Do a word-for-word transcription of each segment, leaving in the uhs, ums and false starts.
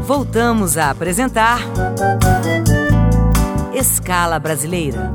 Voltamos a apresentar Escala Brasileira.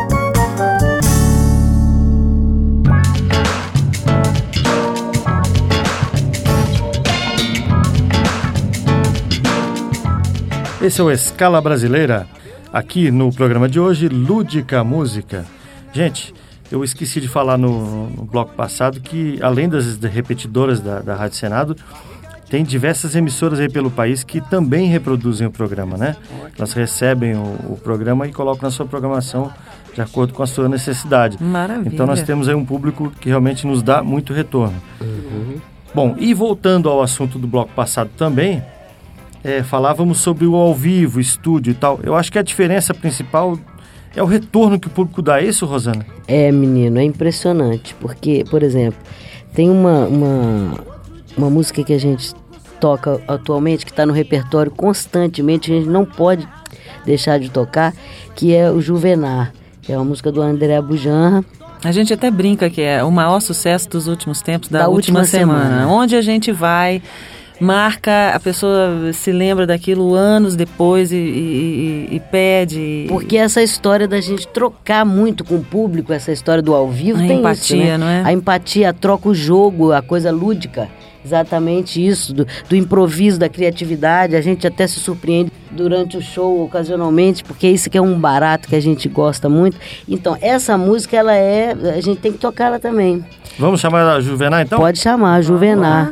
Esse é o Escala Brasileira, aqui no programa de hoje, Lúdica Música. Gente, eu esqueci de falar no, no bloco passado que, além das repetidoras da, da Rádio Senado, tem diversas emissoras aí pelo país que também reproduzem o programa, né? Elas recebem o, o programa e colocam na sua programação de acordo com a sua necessidade. Maravilha. Então nós temos aí um público que realmente nos dá muito retorno. Uhum. Bom, e voltando ao assunto do bloco passado também, é, falávamos sobre o ao vivo, estúdio e tal. Eu acho que a diferença principal é o retorno que o público dá. É isso, Rosana? É, menino, é impressionante. Porque, por exemplo, tem uma... uma... Uma música que a gente toca atualmente, que está no repertório constantemente, a gente não pode deixar de tocar, que é o Juvenar, que é uma música do André Bujanra. A gente até brinca que é o maior sucesso dos últimos tempos, da, da última, última semana. semana. Onde a gente vai, marca, a pessoa se lembra daquilo anos depois e, e, e, e pede. Porque essa história da gente trocar muito com o público, essa história do ao vivo, a tem empatia, isso, né? Não é? A empatia, a troca, o jogo, a coisa lúdica. Exatamente isso, do, do improviso, da criatividade. A gente até se surpreende durante o show, ocasionalmente, porque isso que é um barato que a gente gosta muito. Então, essa música, ela é... A gente tem que tocar ela também. Vamos chamar a Juvenar, então? Pode chamar, Juvenar.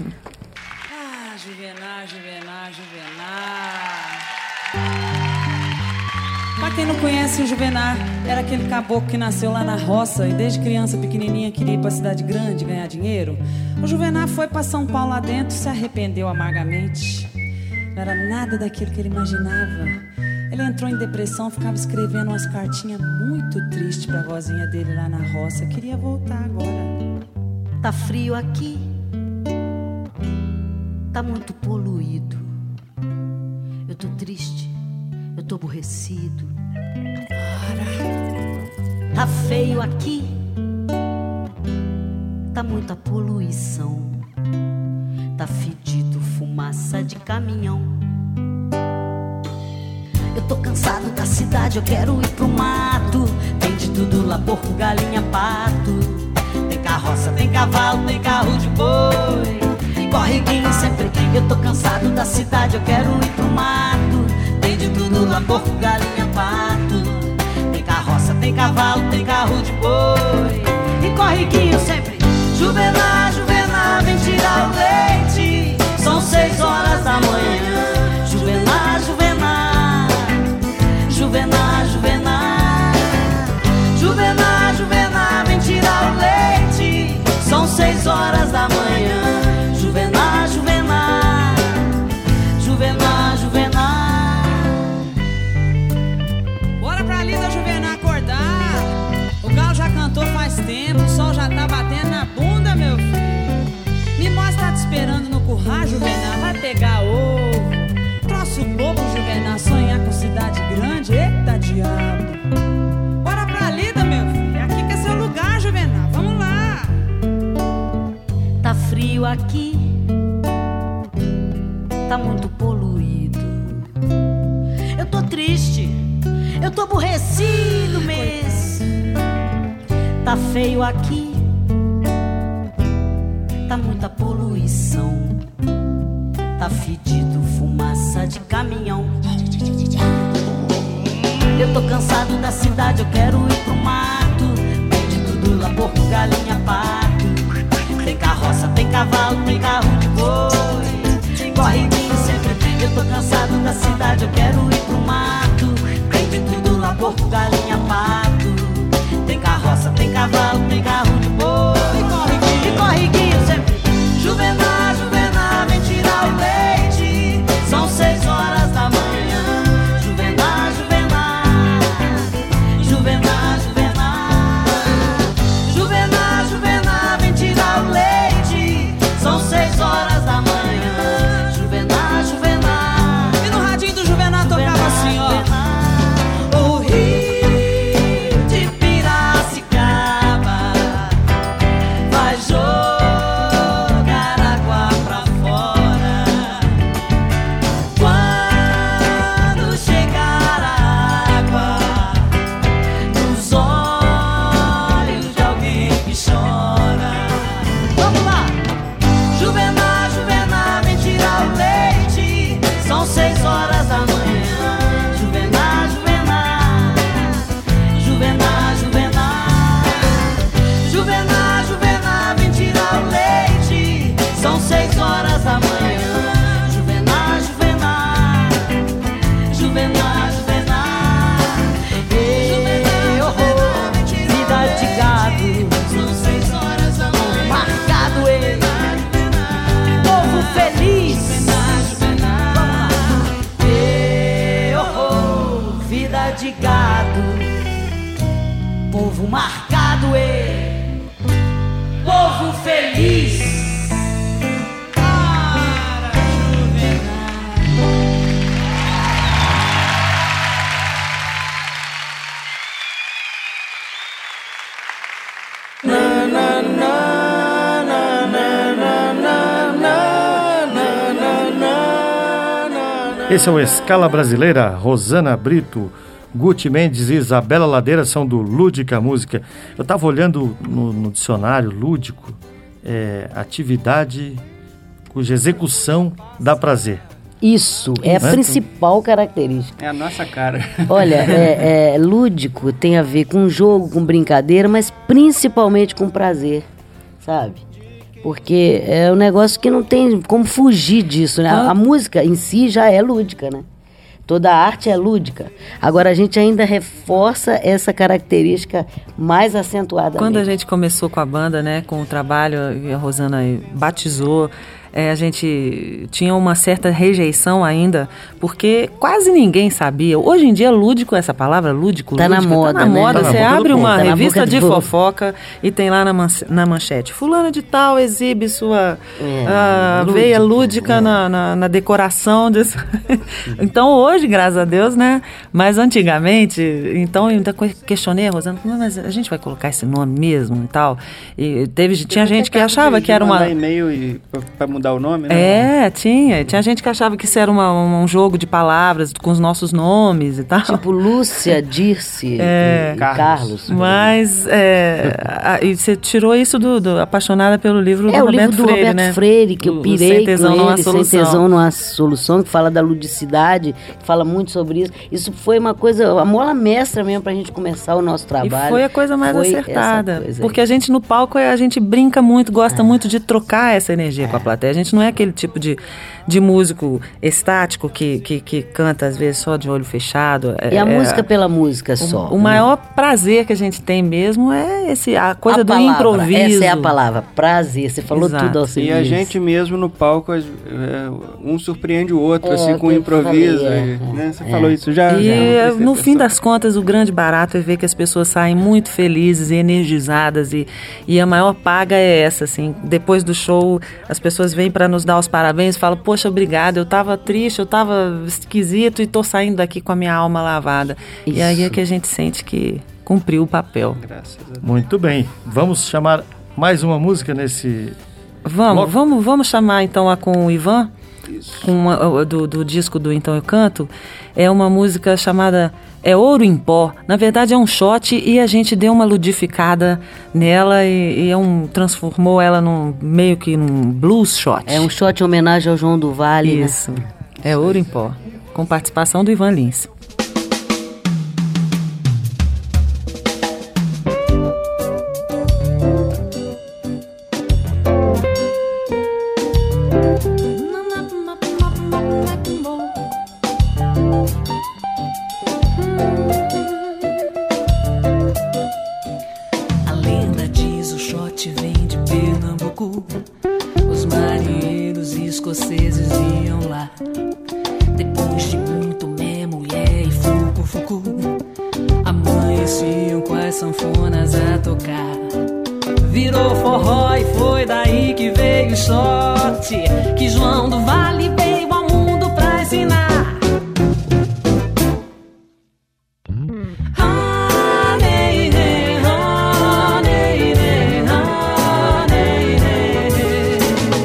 Ah, Juvenar, Juvenar, Juvenar. Pra quem não conhece o Juvenar, era aquele caboclo que nasceu lá na roça e desde criança pequenininha queria ir pra cidade grande ganhar dinheiro. O Juvenar foi pra São Paulo lá dentro, se arrependeu amargamente. Não era nada daquilo que ele imaginava. Ele entrou em depressão, ficava escrevendo umas cartinhas muito tristes pra vozinha dele lá na roça. Queria voltar agora. Tá frio aqui, tá muito poluído. Eu tô triste, eu tô aborrecido. Tá feio aqui, tá muita poluição. Tá fedido, fumaça de caminhão. Eu tô cansado da cidade, eu quero ir pro mato. Tem de tudo lá, porco, galinha, pato. Tem carroça, tem cavalo, tem carro de boi. Corriguinho sempre. Eu tô cansado da cidade, eu quero ir pro mato. Tem de tudo lá, porco, galinha, pato. Tem carroça, tem cavalo, tem carro de boi. E corriguinho sempre. Juvenar, Juvenar, vem tirar o leite. São seis horas da manhã. Juvenar, Juvenar, Juvenar, Juvenar. Juvenar, Juvenar, vem tirar o leite. São seis horas da manhã. Juvenar, Juvenar, Juvenar, Juvenar. Bora pra Lida Juvenar acordar. O galo já cantou faz tempo, o sol já tá batendo na bunda, meu filho. Me mostra, tá te esperando no curral, Juvenar. Vai pegar ovo. Troço bobo, Juvenar, sonhar com cidade grande. Eita diabo. Bora pra Lida, meu filho. Aqui que é seu lugar, Juvenar. Vamos lá. Tá frio aqui, tá muito poluído. Eu tô triste, eu tô aborrecido mesmo. Tá feio aqui, tá muita poluição. Tá fedido, fumaça de caminhão. Eu tô cansado da cidade, eu quero ir pro mato. Tem de tudo lá, porco, galinha, pato. Tem carroça, tem cavalo, tem carro de boi. Corriguinho sempre. Eu tô cansado da cidade, eu quero ir pro mato. Tem de tudo lá, porco, galinha, pato. Tem carroça, tem cavalo, tem carro de boi. E corriguinho, e corriguinho sempre. Juvenar, Juvenar, vem tirar o leite. São seis horas da manhã. Juvenar, Juvenar, Juvenar, Juvenar. Juvenar, Juvenar, vem tirar o leite. São seis horas Esse é o Escala Brasileira. Rosana Brito, Guti Mendes e Isabela Ladeira são do Lúdica Música. Eu estava olhando no, no dicionário, lúdico, é, atividade cuja execução dá prazer. Isso, é a Né? principal característica. É a nossa cara. Olha, é, é, lúdico tem a ver com jogo, com brincadeira, mas principalmente com prazer, sabe? Porque é um negócio que não tem como fugir disso, né? A, a música em si já é lúdica, né? Toda a arte é lúdica. Agora a gente ainda reforça essa característica mais acentuada. Quando a gente começou com a banda, né, com o trabalho, e a Rosana batizou, é, a gente tinha uma certa rejeição ainda, porque quase ninguém sabia. Hoje em dia, lúdico, essa palavra lúdico, tá lúdica, na moda, tá na né? moda. Tá na Você boca do abre povo. uma Tá na revista boca do de povo. fofoca e tem lá na, man na manchete, fulana de tal exibe sua É, ah, lúdico, veia lúdica é. na, na, na decoração disso. Então hoje, graças a Deus, né? Mas antigamente, então eu ainda questionei a Rosana, mas a gente vai colocar esse nome mesmo e tal. E teve, tinha gente que achava que era uma... mandar e-mail e, pra mudar o nome, né? É, tinha. Tinha gente que achava que isso era uma, um jogo de palavras com os nossos nomes e tal. Tipo Lúcia, Dirce É. e Carlos. Carlos. Mas é, a- e você tirou isso do, do apaixonada pelo livro É do o livro Roberto do Freire, Roberto né? Freire, que O- eu o pirei Sem Tesão com Não Há ele, Sem Solução. Tesão Não Há Solução, que fala da ludicidade, que fala muito sobre isso. Isso foi uma coisa, a mola mestra mesmo pra gente começar o nosso trabalho. E foi a coisa mais Foi acertada. essa coisa aí. Porque a gente no palco, a gente brinca muito, gosta muito de trocar essa energia com a plateia. A gente não é aquele tipo de, de músico estático que, que, que canta às vezes só de olho fechado. E a É- música pela música o, só. o maior prazer que a gente tem mesmo é esse, a coisa A do palavra, improviso. Essa é a palavra, prazer. Você falou Exato. tudo ao seu E a gente mesmo no palco, é, um surpreende o outro, É, assim, com o que eu improviso. falei, é, e, né? Você é. falou isso já? E já, eh, não no sei fim se das contas, o grande barato é ver que as pessoas saem muito felizes e energizadas e, e a maior paga é essa, assim. Depois do show, as pessoas vêm para nos dar os parabéns e falam, poxa, obrigada, eu tava triste, eu tava esquisito e tô saindo daqui com a minha alma lavada. E aí é Isso. que a gente sente que cumpriu o papel. Graças a Deus. Muito bem. Vamos chamar mais uma música nesse... Vamos, Logo- vamos, vamos chamar então a com o Ivan, com uma, do, do disco do Então Eu Canto. É uma música chamada É Ouro em Pó. Na verdade é um shot e a gente deu uma ludificada nela e, e é um, transformou ela num, meio que num blues shot. É um shot em homenagem ao João do Vale, né? Isso, é Ouro em Pó, com participação do Ivan Lins. A lenda diz o shot vem de Pernambuco. Os marinheiros escoceses iam lá. Depois de muito mé, mulher e fucu-fucu, amanheciam com as sanfonas a tocar. Virou forró e foi daí que veio o shot, que João do Vale veio ao mundo pra ensinar. Ah, nei, nei, ah, nei, nei, ah, nei, nei.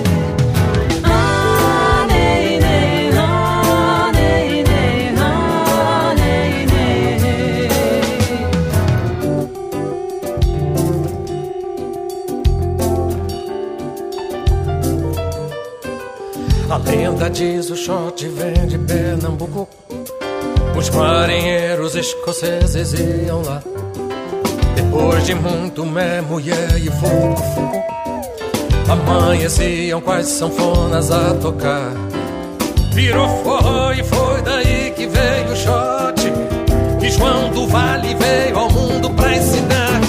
Ah, nei, nei, ah, nei, nei, ah, nei, nei. A lenda diz o shot vem de Pernambuco. Os marinheiros escoceses iam lá. Depois de muito mé, mulher e fogo, fogo, amanheciam com as sanfonas a tocar. Virou forró e foi daí que veio o shot, que João do Vale veio ao mundo pra ensinar.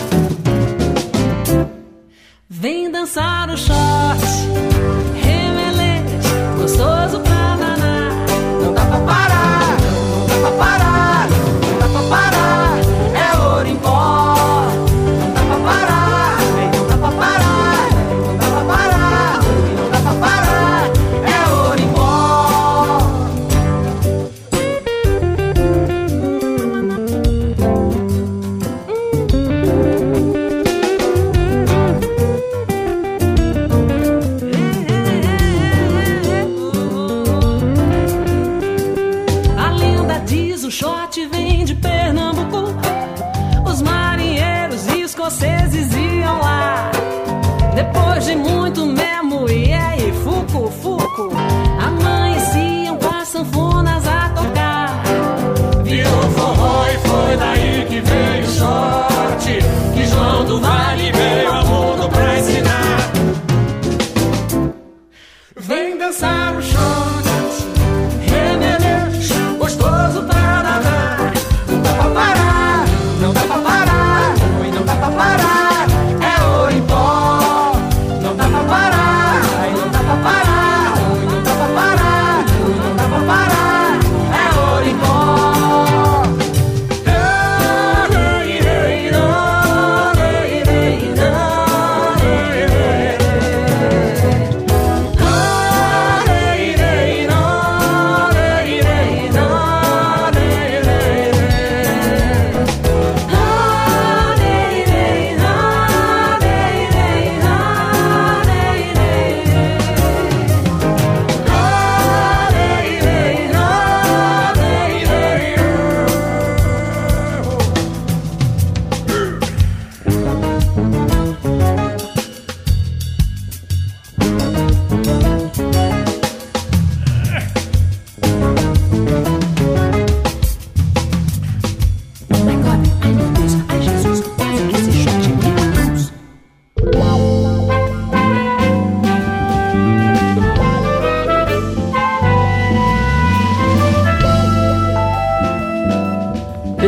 Vem dançar o shot, remelete, gostoso pra danar. Não dá pra parar, não dá pra parar, não dá pra parar. É ouro em pó. Não dá pra parar, não dá pra parar, não dá pra parar, não dá pra parar. É ouro em pó.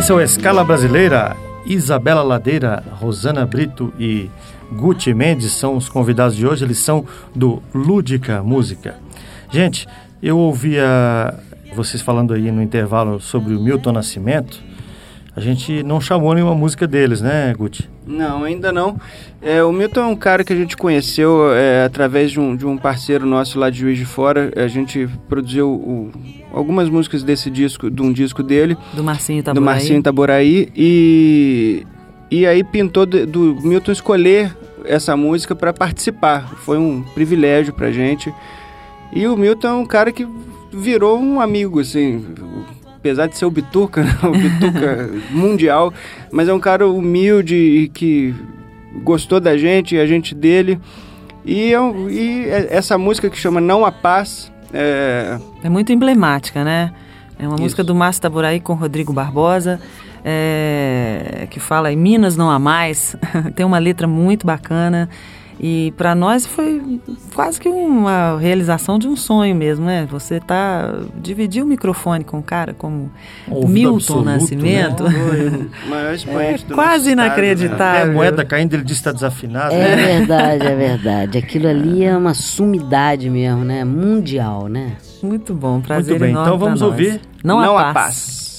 Esse é o Escala Brasileira. Isabela Ladeira, Rosana Brito e Guti Mendes são os convidados de hoje. Eles são do Lúdica Música. Gente, eu ouvia vocês falando aí no intervalo sobre o Milton Nascimento. A gente não chamou nenhuma música deles, né, Guti? Não, ainda não. É, o Milton é um cara que a gente conheceu é, através de um, de um parceiro nosso lá de Juiz de Fora. A gente produziu o, algumas músicas desse disco, de um disco dele. Do Marcinho Itaboraí. Do Marcinho Itaboraí. E, e aí pintou do, do Milton escolher essa música para participar. Foi um privilégio pra gente. E o Milton é um cara que virou um amigo, assim... Apesar de ser o Bituca, né? O Bituca mundial, mas é um cara humilde e que gostou da gente e a gente dele. E, é um, e essa música que chama Não Há Paz... É, é muito emblemática, né? É uma Isso. música do Márcio Itaboraí com Rodrigo Barbosa, é, que fala em Minas não há mais. Tem uma letra muito bacana. E para nós foi quase que uma realização de um sonho mesmo, né? Você tá dividir o microfone com um cara como Ouvido Milton absoluto, Nascimento, né? é quase inacreditável. É, a moeda caindo, ele diz que está desafinado. É né? verdade, é verdade. Aquilo ali é uma sumidade mesmo, né? Mundial, né? Muito bom, prazer Muito bem, enorme então vamos pra nós. ouvir Não, Não há Há paz. Paz.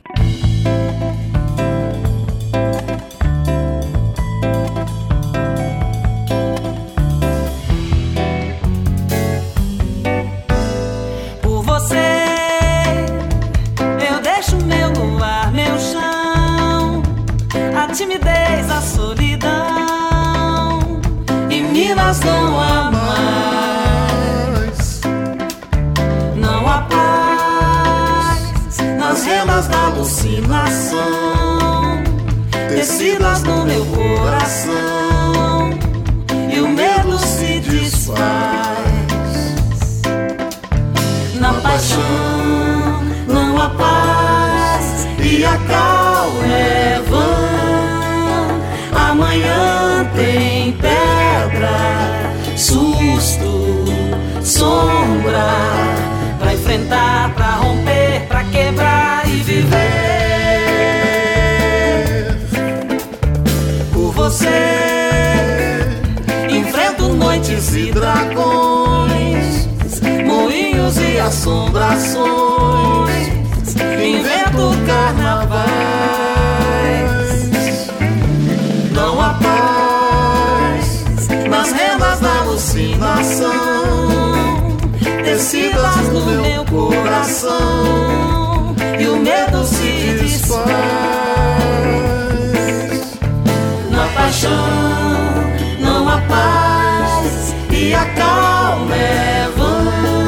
Timidez, a solidão. Em Minas não há mais, não há paz nas rendas da alucinação, tecidas no meu coração, e o medo se desfaz. Na paixão não há paz e a cal é vã. Amanhã tem pedra, susto, sombra, pra enfrentar, pra romper, pra quebrar e viver. Por você enfrento noites e dragões, moinhos e assombrações, invento carnavais. Não há paz nas rendas da alucinação, tecidas no meu coração, e o medo se desfaz. Na paixão não há paz e a calma é vã.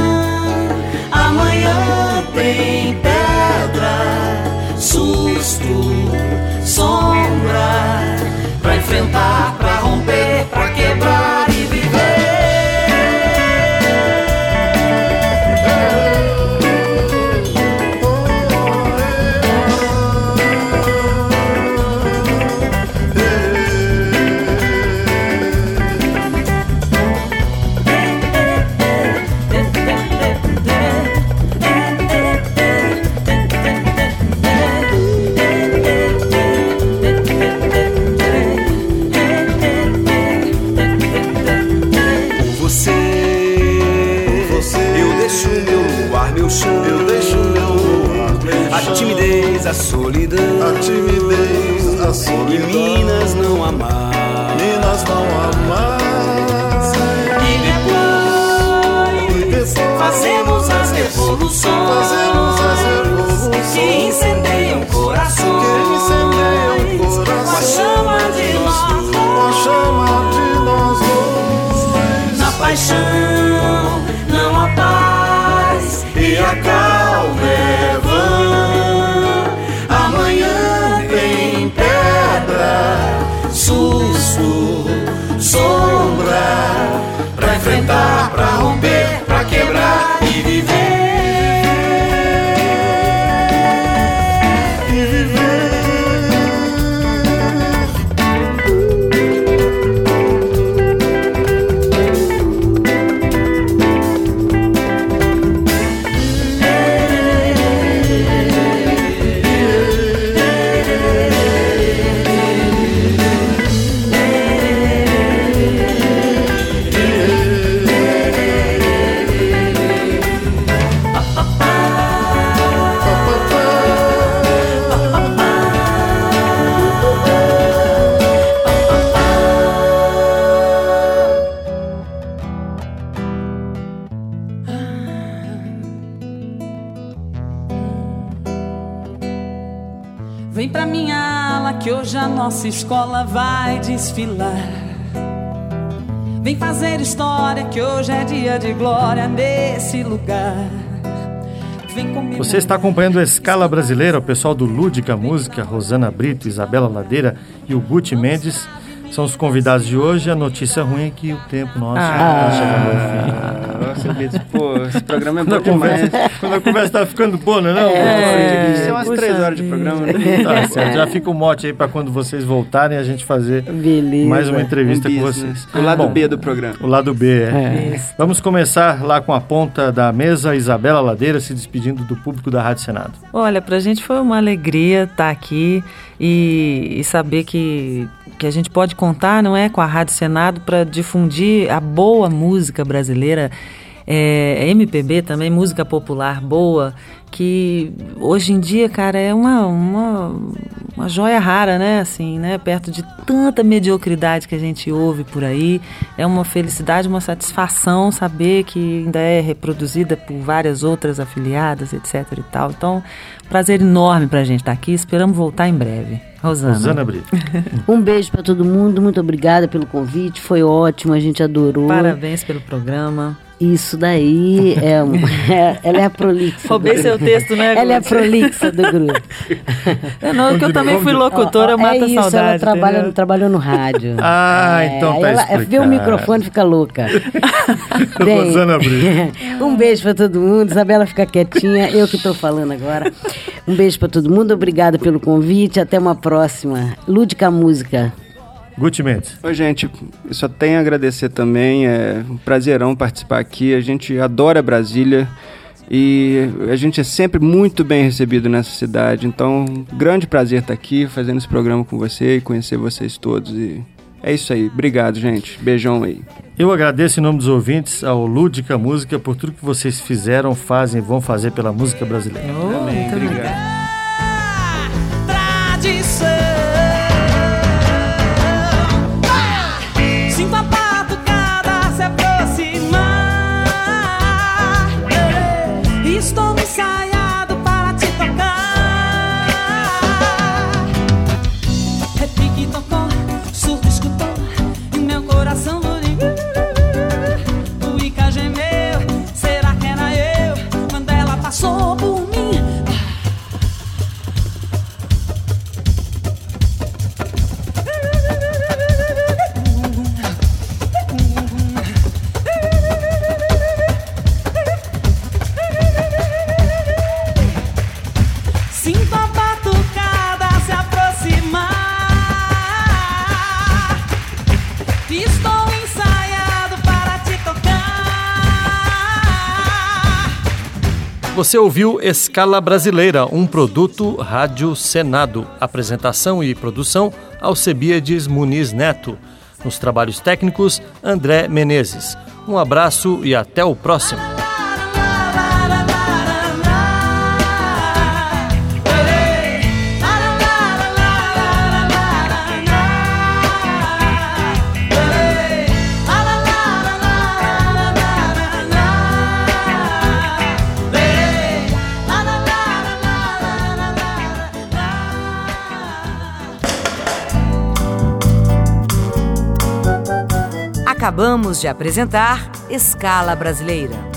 Amanhã tem pedra, susto, sombra, pra enfrentar, pra romper, pra quebrar e viver. Eu deixo meu luar, meu a timidez, a solidão, a timidez, a solidão. E Minas não há mais, Minas não há mais. E depois, e depois fazemos as revoluções, fazemos as revoluções que incendeiam corações, que incendeiam corações, com a chama de nós, com a chama de nós dois. Na paixão não há paz e a calma é vã. Amanhã tem pedra, susto, sombra, pra enfrentar, pra romper, pra quebrar e viver. E viver. Vem pra minha ala que hoje a nossa escola vai desfilar. Vem fazer história que hoje é dia de glória nesse lugar. Vem comigo. Você está acompanhando a Escala Brasileira, o pessoal do Lúdica Música, Rosana Brito, Isabela Ladeira e o Guti Mendes são os convidados de hoje. A notícia ruim é que o tempo nosso está ah, chegando ao fim. Nossa, Beto, pô, esse programa é bom quando demais. Conversa, quando a conversa está ficando boa, não é? Não? É, Isso é umas três horas de programa. Né? Tá certo, já fica o mote aí para quando vocês voltarem a gente fazer Beleza. mais uma entrevista um com business. vocês. O lado Bom, B do programa. O lado B, é. É. Vamos começar lá com a ponta da mesa, Isabela Ladeira se despedindo do público da Rádio Senado. Olha, pra gente foi uma alegria estar aqui e, e saber que, que a gente pode contar, não é, com a Rádio Senado para difundir a boa música brasileira, é, M P B também, música popular boa, que hoje em dia, cara, é uma, uma, uma joia rara, né, assim, né, perto de tanta mediocridade que a gente ouve por aí. É uma felicidade, uma satisfação saber que ainda é reproduzida por várias outras afiliadas, etc e tal. Então, prazer enorme pra gente estar aqui, esperamos voltar em breve. Rosana. Rosana Brito. Um beijo pra todo mundo, muito obrigada pelo convite, foi ótimo, a gente adorou. Parabéns pelo programa. Isso daí é, é ela é a prolixa. Roubei seu texto, né? Ela é a prolixa do grupo. É, não, que eu também fui locutora, ó, ó, mata é isso, saudade. Ela trabalha, trabalhou no rádio. Ah, é, então tá ela explicado. vê o microfone e fica louca. Bem, Rosana Brito. Um beijo pra todo mundo. Isabela fica quietinha, eu que tô falando agora. Um beijo pra todo mundo, obrigada pelo convite, até uma próxima. Lúdica Música. Guti Mendes. Oi, gente, eu só tenho a agradecer também, é um prazerão participar aqui, a gente adora Brasília e a gente é sempre muito bem recebido nessa cidade, então grande prazer estar aqui fazendo esse programa com você e conhecer vocês todos e é isso aí, obrigado, gente, beijão aí. Eu agradeço em nome dos ouvintes ao Lúdica Música por tudo que vocês fizeram, fazem e vão fazer pela música brasileira. Oh, Amém, obrigado. Tradição. Sinto a batucada se aproximar. Estou ensaiado para te tocar. Repique tocou, surdo escutou, e meu coração ligou. O Ica gemeu, será que era eu? Quando ela passou por mim. Sinto a batucada se aproximar. Estou ensaiado para te tocar. Você ouviu Escala Brasileira, um produto Rádio Senado. Apresentação e produção, Alcebiades Muniz Neto. Nos trabalhos técnicos, André Menezes. Um abraço e até o próximo. Acabamos de apresentar Escala Brasileira.